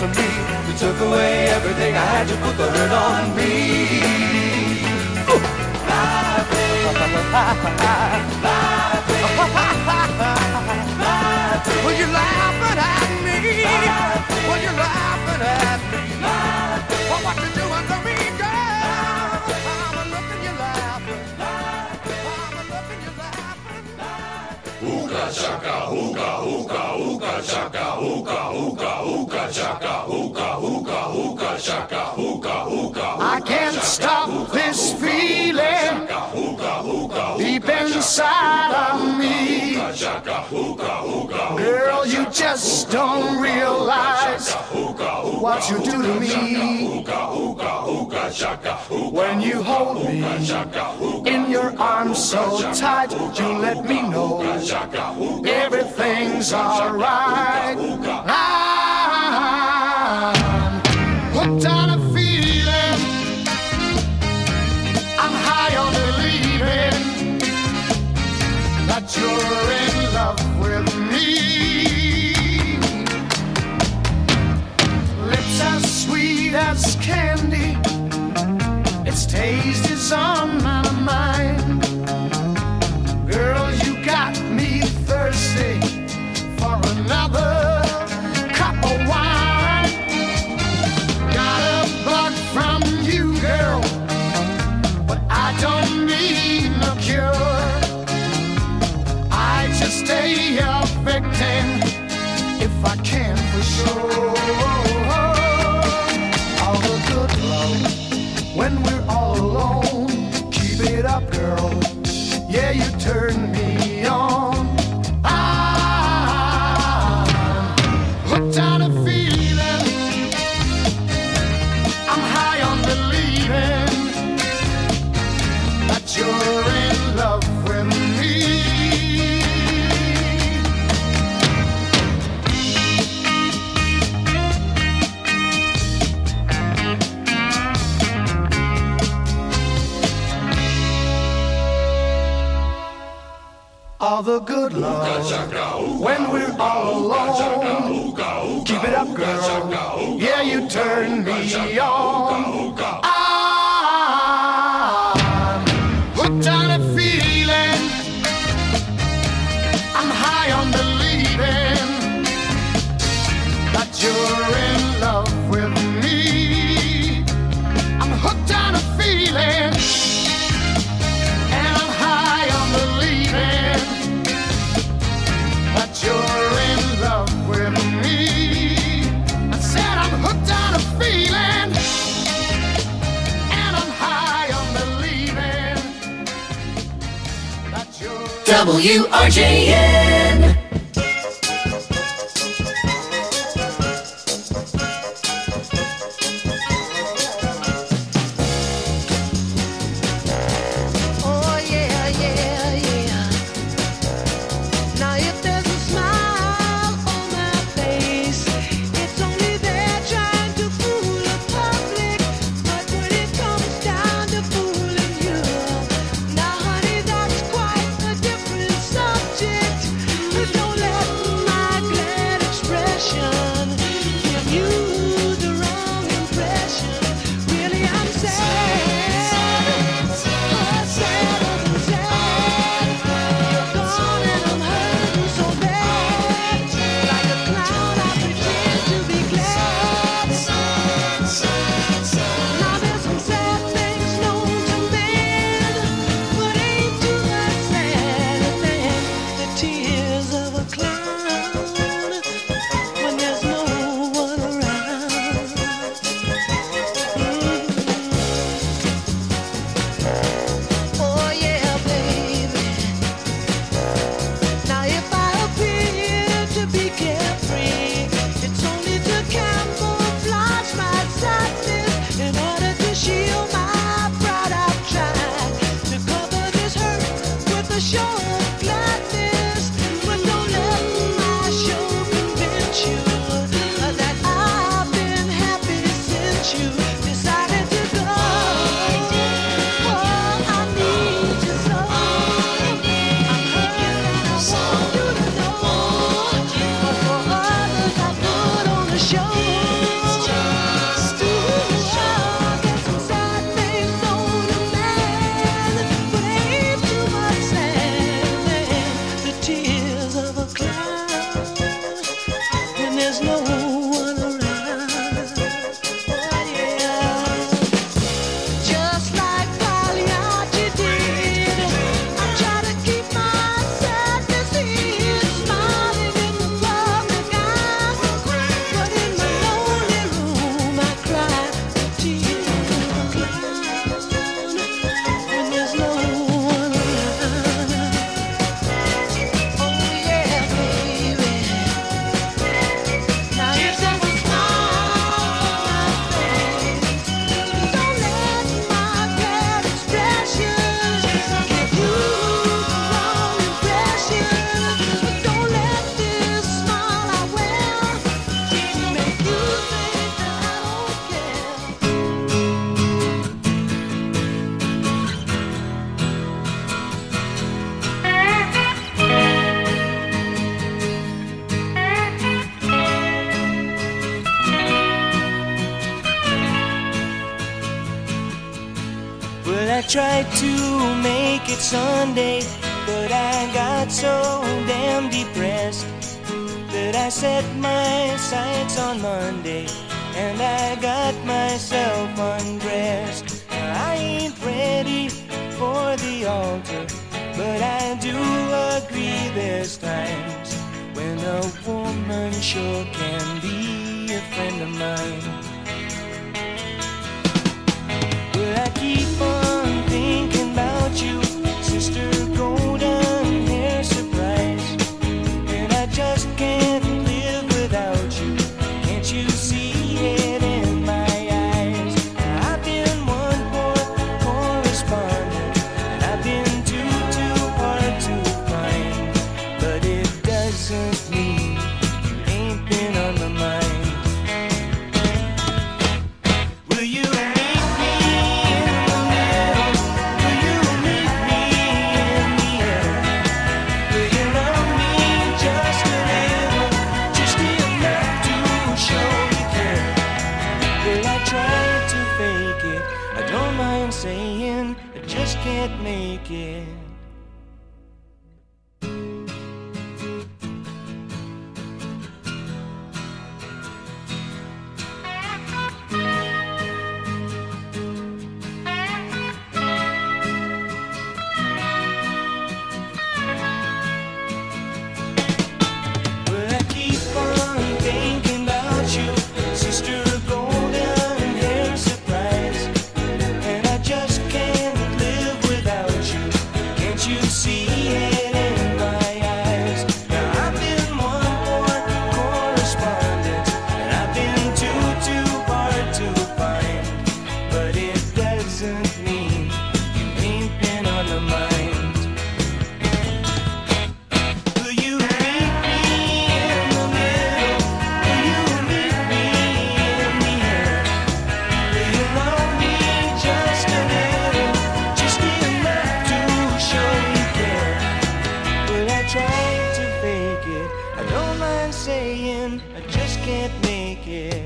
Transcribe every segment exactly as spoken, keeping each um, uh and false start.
for me. You took away everything I had, you put the hurt on me. When you're laughing at me, when you're laughing at me, for what you doing to me, girl? I'm a looking, you're laughing. I'm a looking, you're laughing. Ooga chaka, ooga, ooga, ooga chaka, ooga, ooga, ooga chaka, ooga, ooga, ooga chaka, ooga, ooga. I can't stop this feeling deep inside of me. Girl, you just don't realize what you do to me. When you hold me in your arms so tight, you let me know everything's alright. I'm hooked on a feeling, I'm high on believing that you're in love with me. Lips as sweet as candy, its taste is on my mind. Girl, you got me thirsty for another cup of wine. Got a bug from you, girl, but I don't need no cure. I just stay a victim if I can for sure. All the good love when we're all alone. Keep it up, girl. Yeah, you turn me on. I'm hooked on a feeling, I'm high on believing that you're in love with me. All the good love when we're all alone. Keep it up, girl. Yeah, you turn me on. I'm hooked on a feeling, I'm high on believing that you're in love with me. I'm hooked on a feeling, and I'm high on believing that you're in love with me. I said I'm hooked on a feeling, and I'm high on believing that you're W R J N. Now, honey, that's quite a different subject. there's no one around. Oh yeah, just like Pagliacci did, I try to keep my sadness hid, smiling in the public eye, but in my lonely room I cry tears of a clown when there's no one around. Oh yeah, baby. Now you say what's wrong, my face. Don't let my bad expressions give you the wrong impression. Don't let this smile I wear make you think that I don't care. Well, I tried to make it Sunday, but I got so damn depressed that I set my sights on Monday and I got myself undressed. I ain't ready for the altar, but I do agree there's times when a woman sure can be a friend of mine. Well, I keep on thinking about you, sister golden hair surprise, and I just can't live without you. Can't you see it in my eyes? I've been one poor correspondent, and I've been too, too hard to find, but it doesn't mean you ain't been on my mind. Will you meet me in the middle? Will you meet me in the air? Will you love me just a little, just enough to show you care? Well, I try to fake it, I don't mind saying I just can't make it. Well, I keep on thinking about you, sister golden hair surprise, and I just can't live without you. Can't you see it in my eyes? Now I've been one more correspondent, and I've been too, too hard to find, but it doesn't mean you ain't been on the mind. Will you meet me in the middle? Will you meet me in the air? Will you love me just a little, just enough to show you care? Well, I try to fake it, I don't mind saying I just can't make it.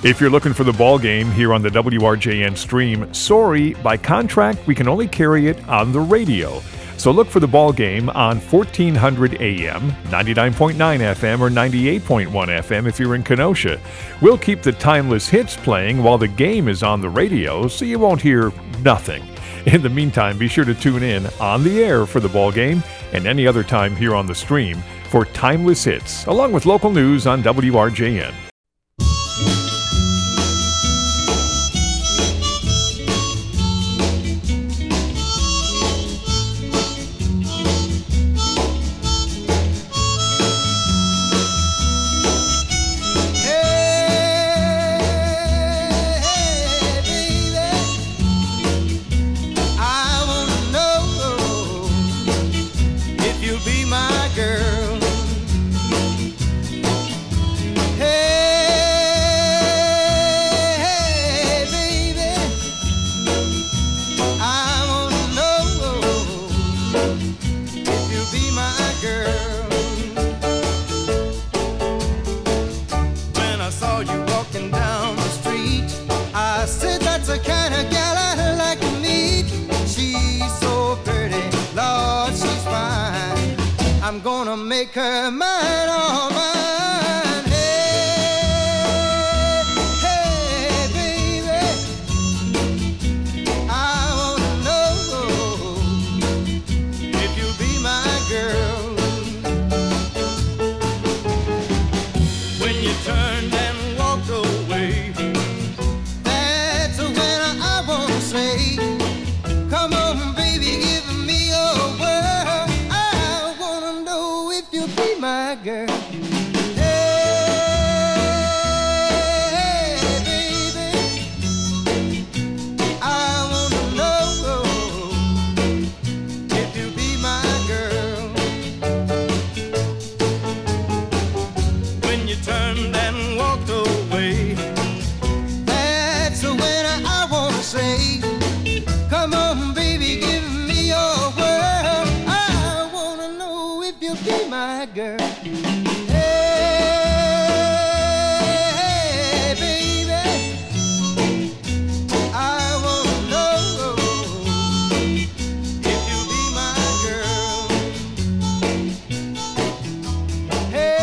If you're looking for the ball game here on the W R J N stream, sorry, by contract, we can only carry it on the radio. So look for the ball game on fourteen hundred A M, ninety-nine point nine F M, or ninety-eight point one F M if you're in Kenosha. We'll keep the timeless hits playing while the game is on the radio, so you won't hear nothing. In the meantime, be sure to tune in on the air for the ball game and any other time here on the stream for timeless hits, along with local news on W R J N. Make her mine, all mine. Hey, hey, baby, I wanna know if you'll be my girl. When you turned and walked away, that's when I wanna say, come on, baby, give me your word. I wanna know if you'll be my girl. Hey, baby, I wanna know if you'll be my girl. when you turned and walked away, That's when I wanna say, come on, baby, give me your word. I wanna know if you'll be my girl. Hey, baby, I wanna know if you'll be my girl. Hey.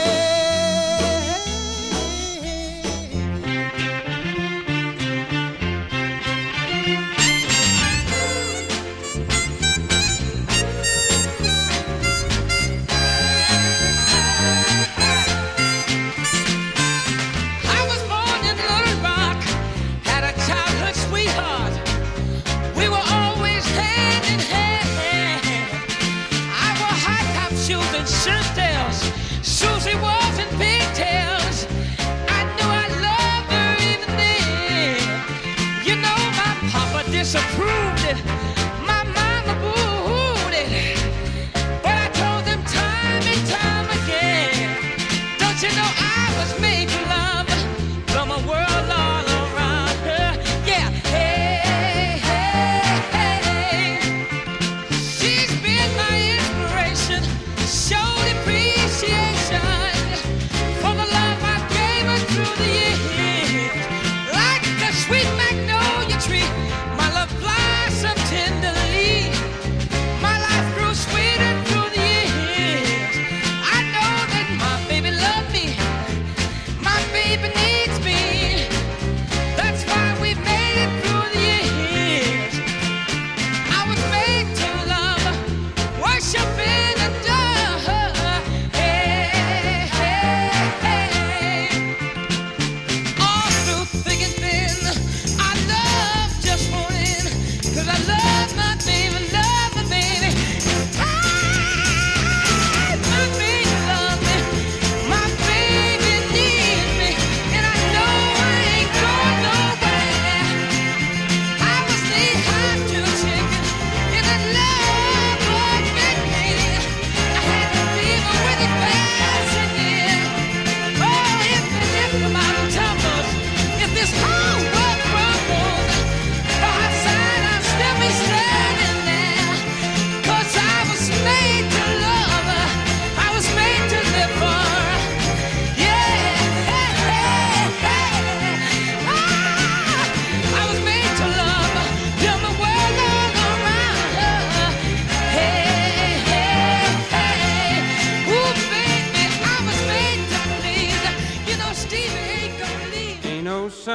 I was born in Little Rock, had a childhood sweetheart. We were always hand in hand. I wore high top shoes and shirt tails. Susie was in pigtails. I knew I loved her even then. You know my papa disapproved it. My mama booed it. But I told them time and time again, don't you know I was made for love from a world all around her? Yeah, hey, hey, hey. She's been my inspiration, showed appreciation for the love I gave her through the years. Like a sweet magnolia tree, my love blossomed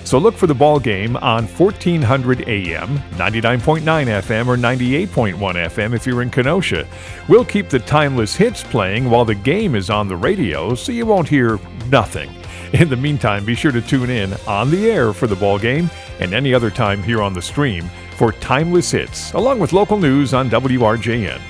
So look for the ball game on fourteen hundred A M, ninety-nine point nine F M, or ninety-eight point one F M if you're in Kenosha. We'll keep the timeless hits playing while the game is on the radio, so you won't hear nothing. In the meantime, be sure to tune in on the air for the ball game and any other time here on the stream for timeless hits, along with local news on W R J N.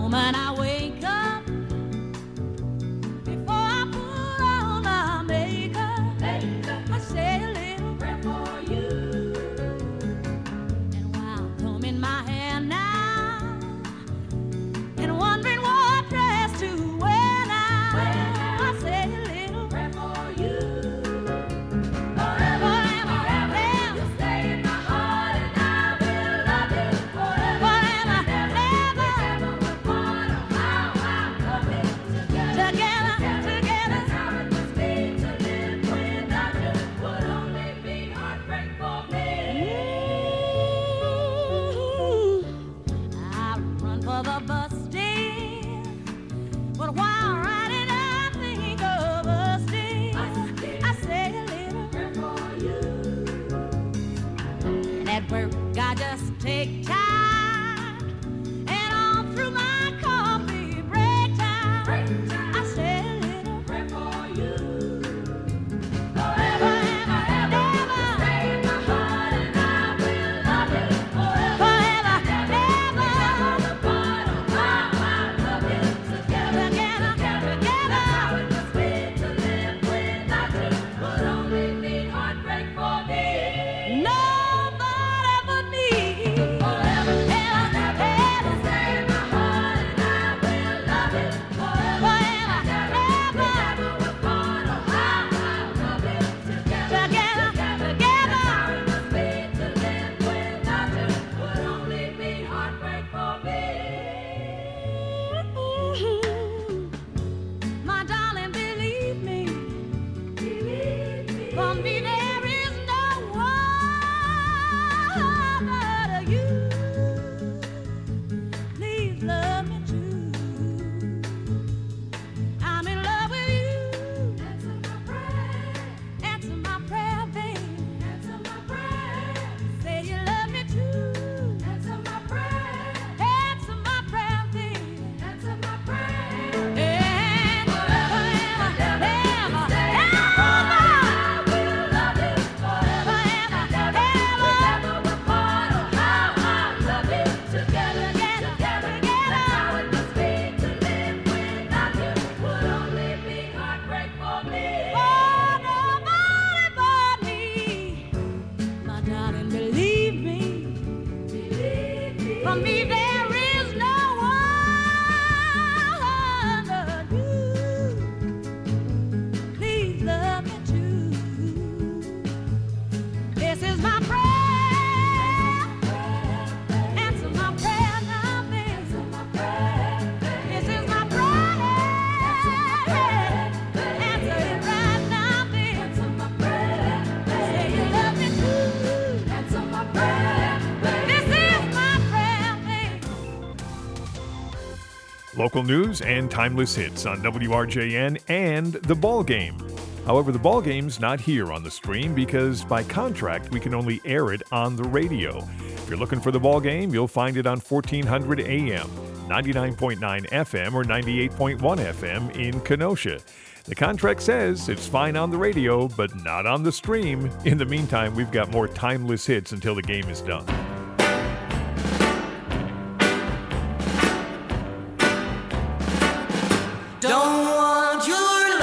moment I wake up, before I put on my makeup, I say a little prayer for you. And while combing my hair now, and wondering what dress to wear now, I say a little prayer for you. Forever, forever, you stay in my heart, and I will love you forever, forever, ever. We're part of how I love it together, together, together. That's how it must be to live without you. Would only be heartbreak for me. I run for the bus stand, but while riding I think of us still. I say a little prayer for you. And at work I just take time, and all through my coffee break time, I say a little prayer for you. Forever, ever, ever, stay in my heart, and I will love you forever, forever, ever. We're part of how I love you together, together, together. That's how it must be to live without you. Would only be heartbreak for me. Nobody but me. Forever, ever, ever, stay in my heart, and I will love you forever, forever, ever. We're part of how I love you together, together, together. That's how it must be to live without you. Would only be heartbreak for me. My darling, believe me, believe me. For me there is no one but you. Please love me too. I'm in love with you. Answer my prayer, answer my prayer, baby. Answer my prayer. Say you love me too. Answer my prayer, answer my prayer, baby. Answer my prayer. And forever, ever, ever, ever, I will love you forever, ever, ever. We're part of how I love you together, together, together. That's how it must be to live without you. Would only be heartbreak for me. Oh, nobody but me. My darling, believe me, believe me. For me there is no one but you. Please love me too. This is my prayer. Answer my prayer now, baby. Answer my prayer. This is my prayer. Answer it right now, baby. Answer my prayer. Say you love me too. Answer my prayer. This is my prayer, baby. Local news and timeless hits on W R J N and The Ball Game. However, The Ball Game's not here on the stream because by contract we can only air it on the radio. If you're looking for The Ball Game, you'll find it on fourteen hundred A M, ninety-nine point nine F M, or ninety-eight point one F M in Kenosha. The contract says it's fine on the radio, but not on the stream. In the meantime, we've got more timeless hits until the game is done. Don't want your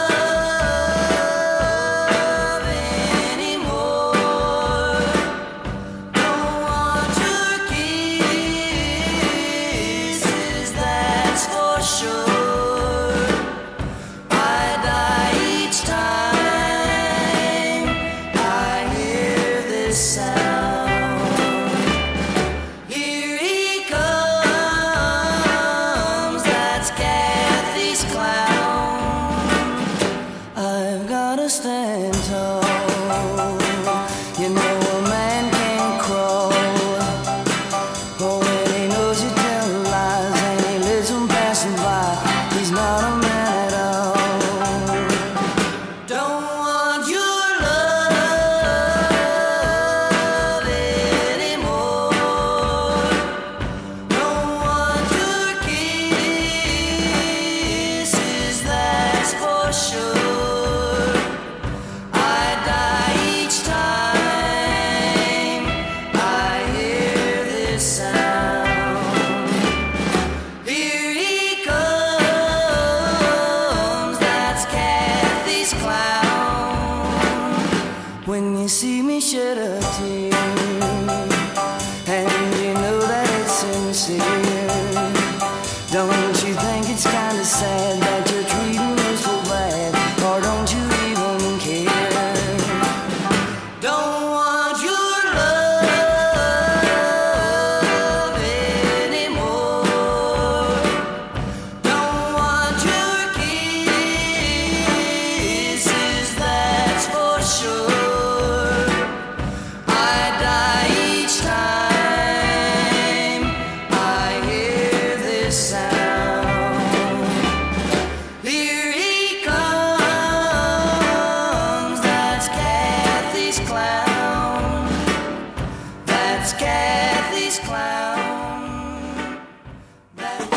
love anymore. Don't want your kisses, that's for sure. I die each time I hear this sound. Here he comes, that's Kathy's clown. you see me shed a tear, and you know that it's sincere. Don't you think it's kind of sad that you're treating me so bad, or don't you even care? Don't want your love anymore. Don't want your kisses, that's for sure. I die each time I hear this sound. Here he comes, that's Kathy's clown. That's Kathy's clown. That's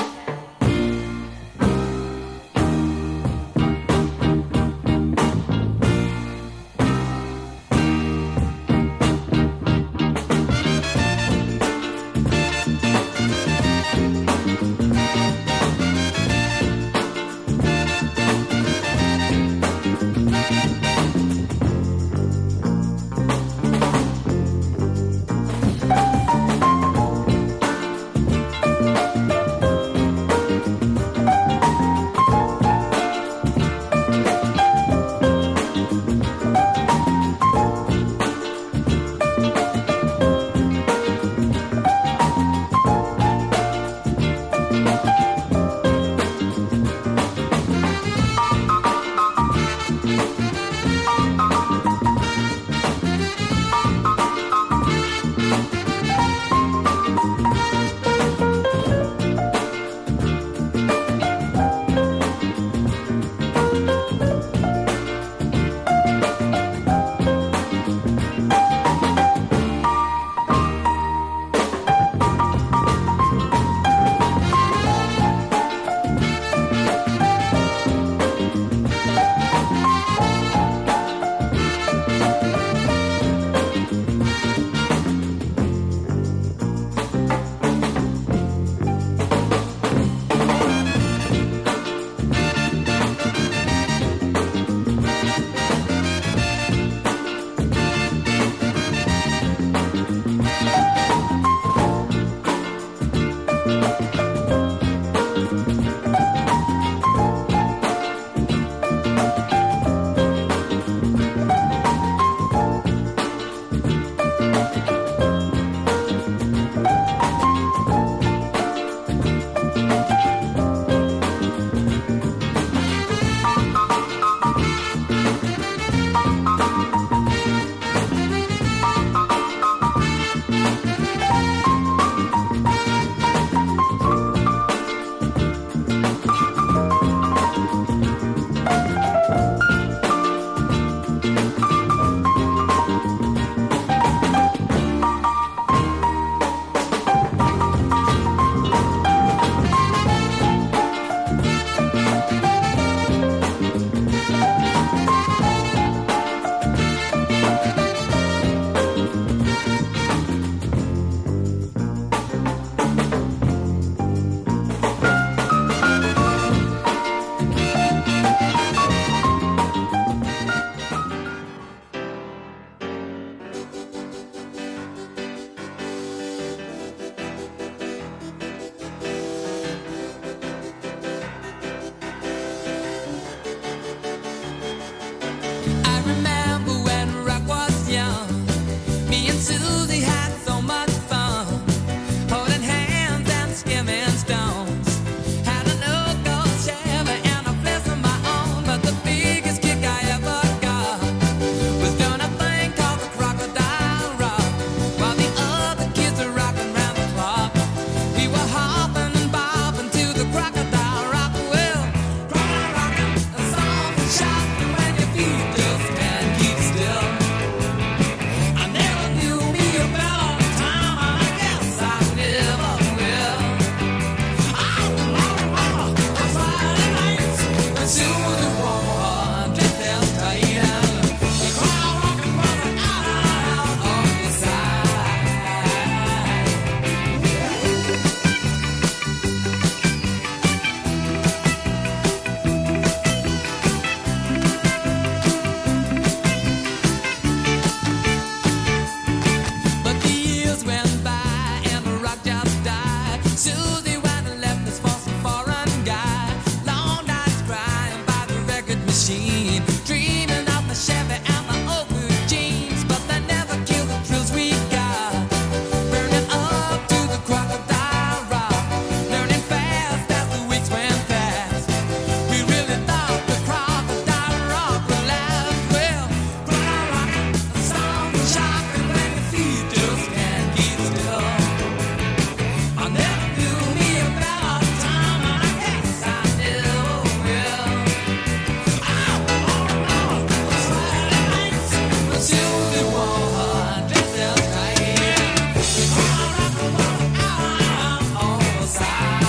Susie went and left us for some foreign guy. Long nights crying by the record machine, dreaming of the Chevy and the old blue jeans, but they never killed the thrills we got. Burning up to the crocodile rock, learning fast as the weeks went past. We really thought the crocodile rock would last. Well, crocodile rock, the song is shocking when your feet just can't keep still. I never knew me a better time, and I guess I never will. Oh, oh, oh, Friday nights, when Susie wore her dress as tight, the crowd rocked the world out on the side.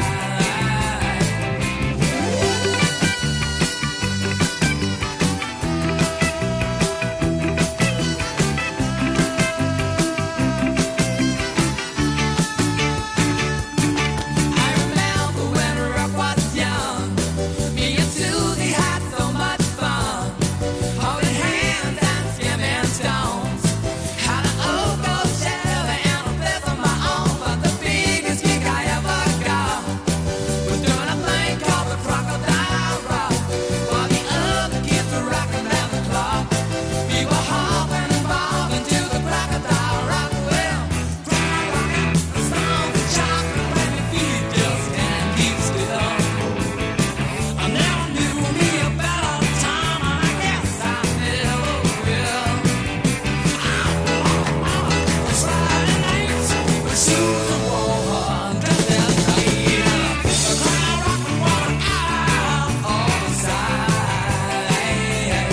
I remember when Rock was young, me and Susie had so much fun, holding hands and skimming stones. Had an old gold Chevy and a place of my own, but the biggest gig I ever got was doing a thing called the Crocodile Rock, while the other kids were rocking around the clock. We were hopping and bobbing to the Crocodile Rock. Well, crocodile rocking, the song is shocking when your feet just can't keep still. I never knew me a better time, and I guess I never will. Oh, oh, oh, Friday nights, when Susan wore her dress as tight, the crowd rocked the world out on the side.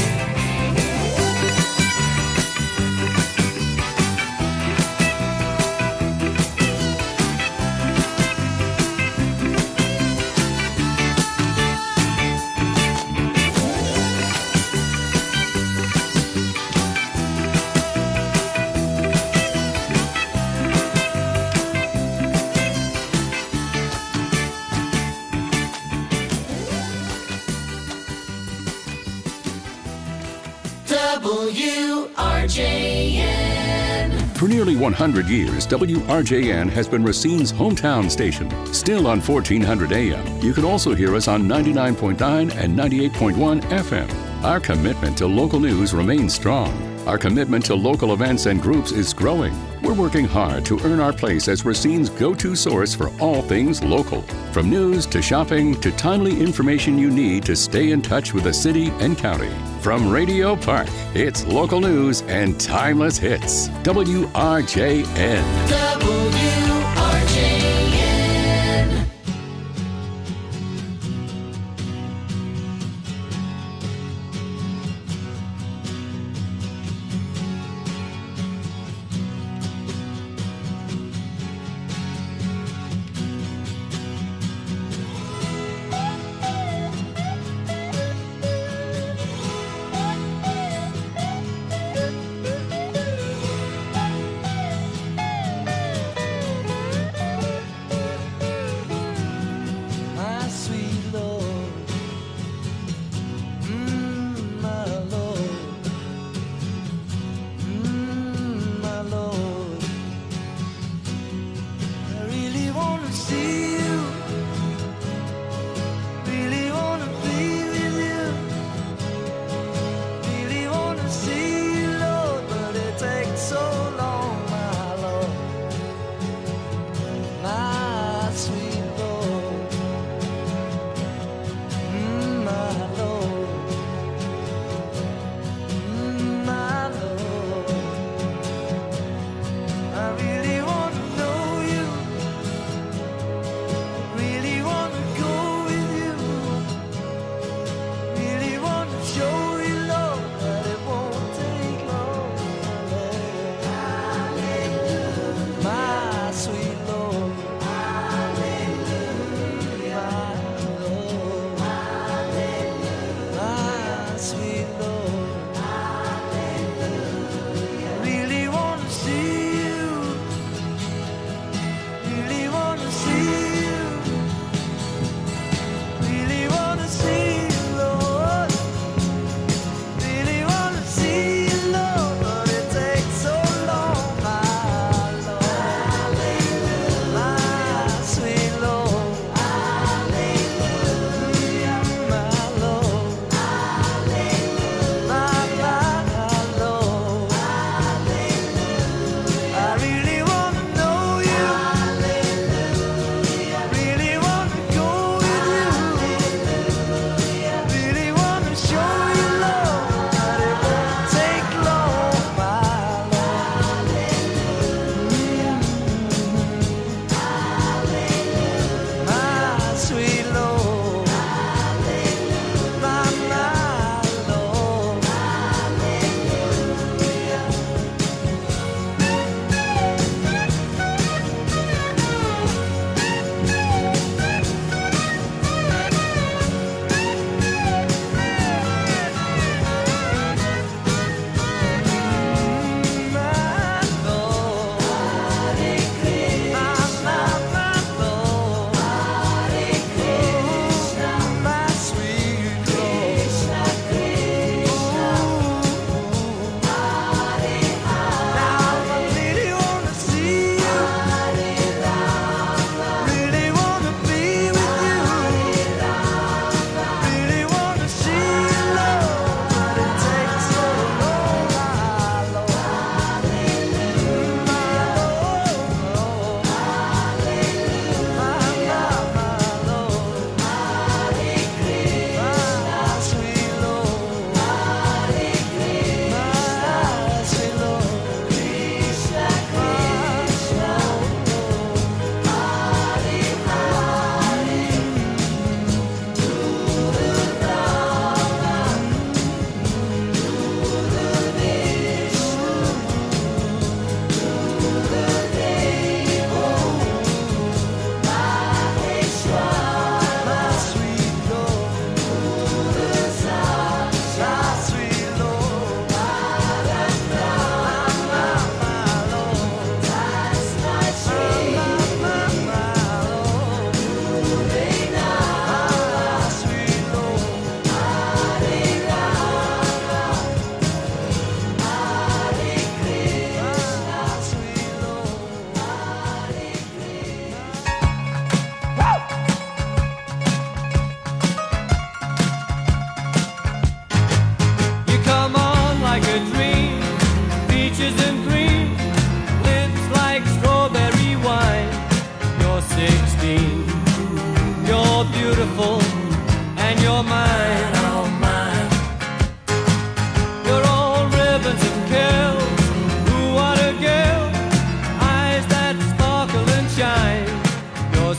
W R J N. For nearly one hundred years, W R J N has been Racine's hometown station. Still on fourteen hundred A M, you can also hear us on ninety-nine point nine and ninety-eight point one F M. Our commitment to local news remains strong. Our commitment to local events and groups is growing. We're working hard to earn our place as Racine's go-to source for all things local. From news to shopping to timely information you need to stay in touch with the city and county. From Radio Park, it's local news and timeless hits. W R J N. W R J N.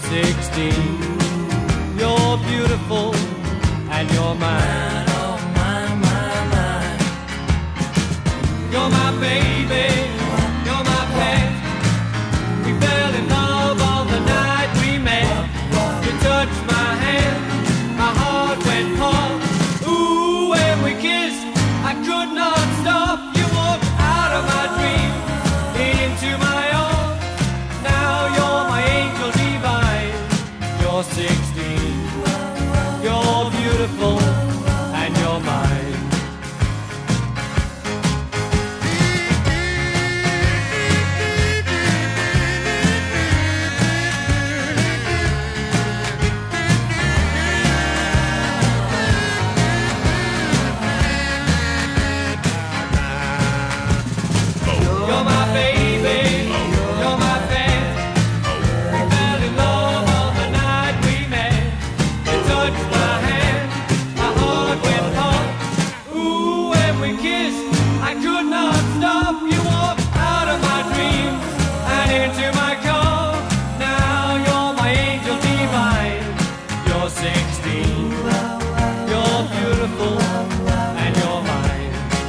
sixteen. You're beautiful and you're mine. Oh, mine, mine, mine. You're my baby, you're my pet. We fell in love on the night we met. You touched my hand, my heart went pump. Ooh, when we kissed, I could not stop. You walked out of my dreams, into my own. Now you're my angel divine. You're sixteen. You're beautiful and you're mine. You're my baby, you're my pet. We fell in love on the night we met. You touched my hand, my heart went pump. Ooh, when we kissed, I could not stop. You walked out of my dreams and into my car. Now you're my angel divine. You're sixteen. You're beautiful and you're mine.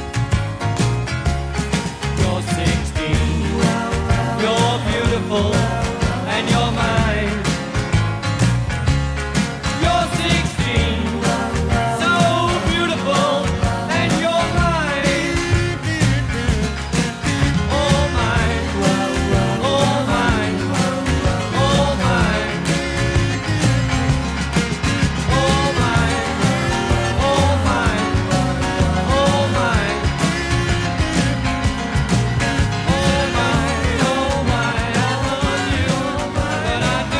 You're sixteen. You're beautiful and you're mine. You're sixteen. So beautiful and you're mine. Oh mine. Oh mine. Oh mine. Oh mine. Oh mine. Oh mine. Oh mine, oh mine, I love you, but I do.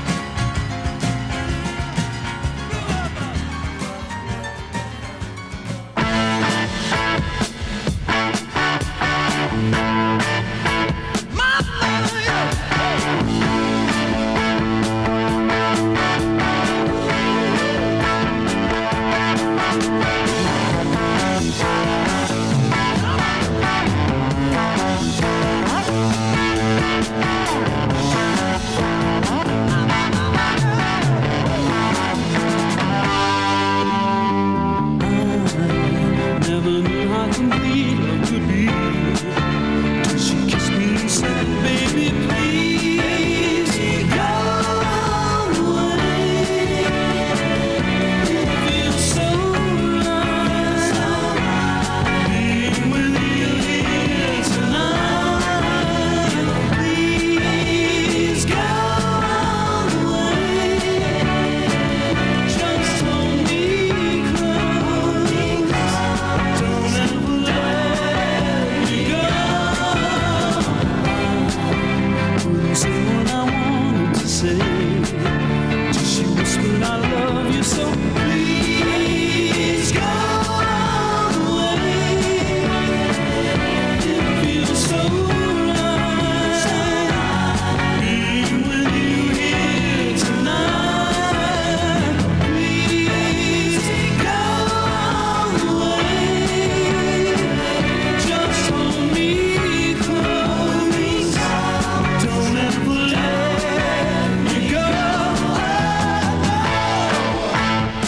Never knew how complete it could be till she kissed me and said, "Baby, please go away. It feels so right being with you here tonight. Please go away. Just hold me close. Don't ever let me go." Couldn't say what I wanted to say till she whispered, "I love you so. Please go away. It feels so right being with you here tonight. Please go away. Just hold me close. Don't ever let me go."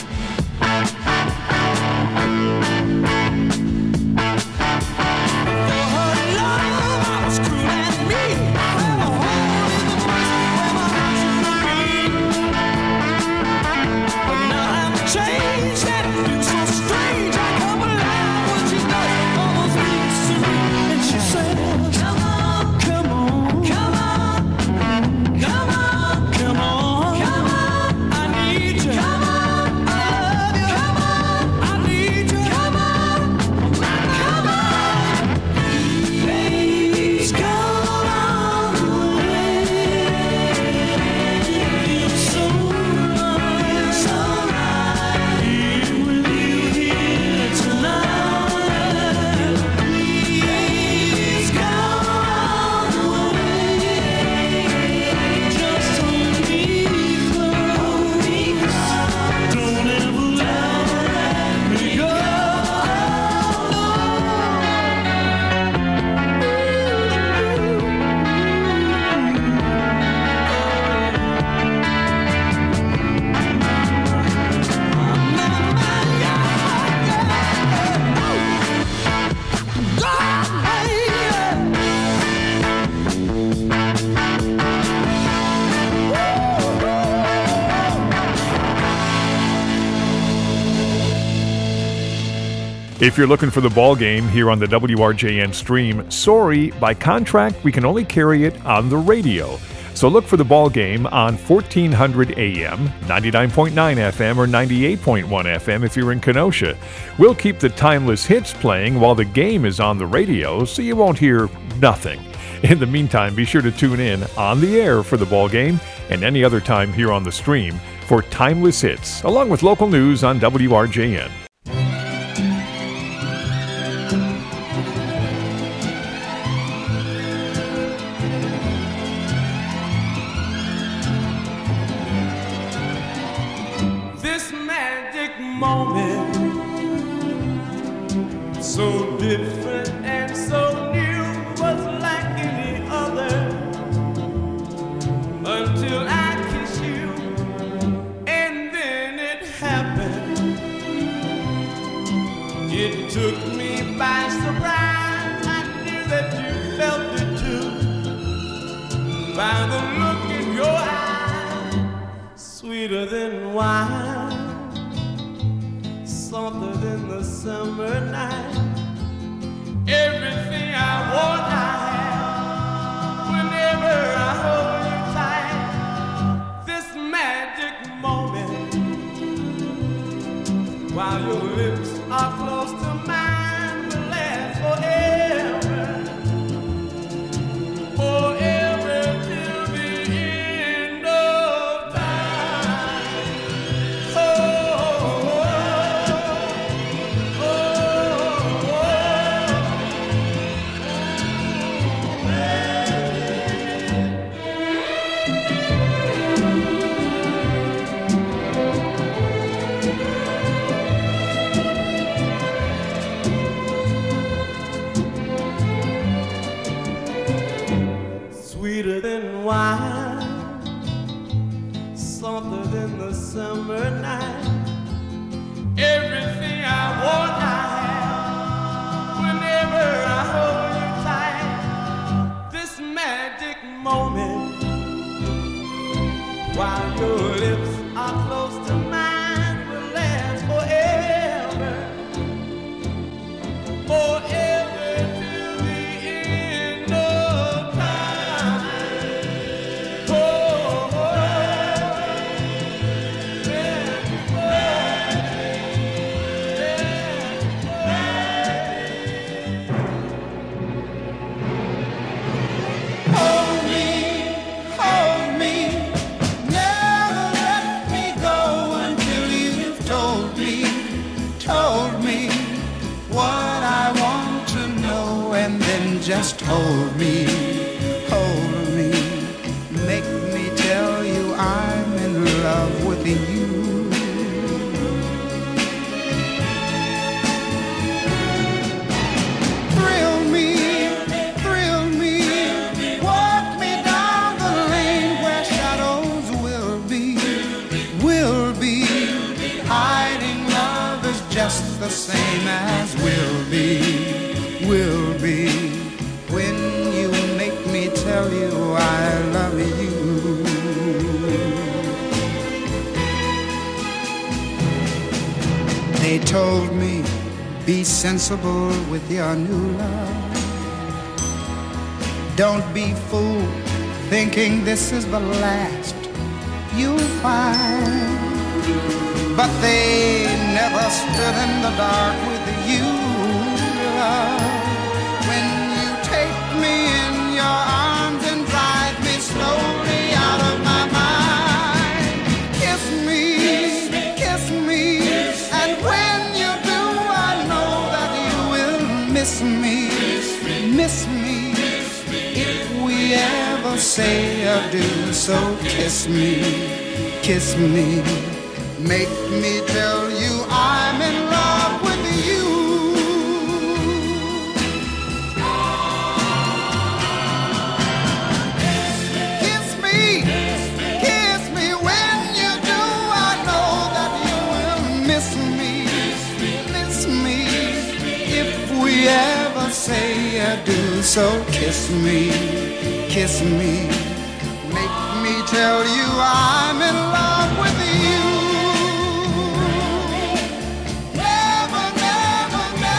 If you're looking for the ball game here on the W R J N stream, sorry, by contract, we can only carry it on the radio. So look for the ball game on fourteen hundred A M, ninety-nine point nine F M, or ninety-eight point one F M if you're in Kenosha. We'll keep the timeless hits playing while the game is on the radio, so you won't hear nothing. In the meantime, be sure to tune in on the air for the ball game and any other time here on the stream for timeless hits, along with local news on W R J N. Moment, so different and so new, was like any other until I kissed you, and then it happened. It took me by surprise. I knew that you felt it too by the look in your eye, sweeter than wine, softer than the summer night. Everything I want, I have. Whenever I hold you tight, this magic moment, while your lips are close to mine, will last forever, forever till the end of time. Oh, sweeter than wine, softer than the summer night. Everything I want, I have. Whenever I hold you tight, this magic moment, while your lips are close to mine, will last forever, forever till the end of time. Oh, oh, yeah, Hold me, hold me, never let me go until you've told me, told me what I want to know, and then just hold me, hold me, make me tell you I'm in love with you. Thrill me, thrill me, walk me down the lane where shadows will be, will be. Hiding love is just the same as will be, will be. When you make me tell you I love you. They told me, be sensible with your new love. Don't be fooled thinking this is the last you'll find. But they never stood in the dark with you, love. When you take me in your arms and drive me slowly out of my mind, kiss me, kiss me, and when you do, I know that you will miss me, miss me. If we ever say adieu, so kiss me, kiss me. Make me tell you I'm in love with you. Kiss me, kiss me. When you do, I know that you will miss me, miss me. If we ever say adieu, so kiss me, kiss me. Make me tell you I'm in love with you. Never, never, never.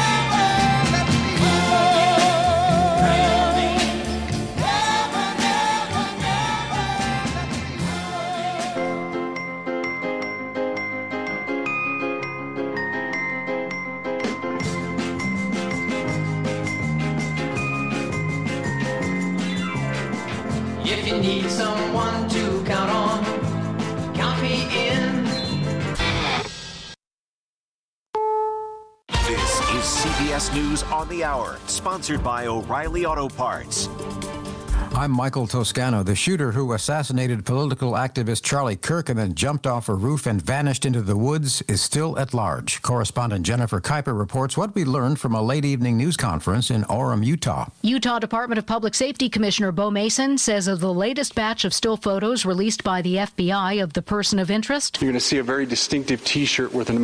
latest news on the hour, sponsored by O'Reilly Auto Parts. I'm Michael Toscano. The shooter who assassinated political activist Charlie Kirk and then jumped off a roof and vanished into the woods is still at large. Correspondent Jennifer Kuiper reports what we learned from a late evening news conference in Orem, Utah. Utah Department of Public Safety Commissioner Bo Mason says of the latest batch of still photos released by the F B I of the person of interest, you're going to see a very distinctive T-shirt with an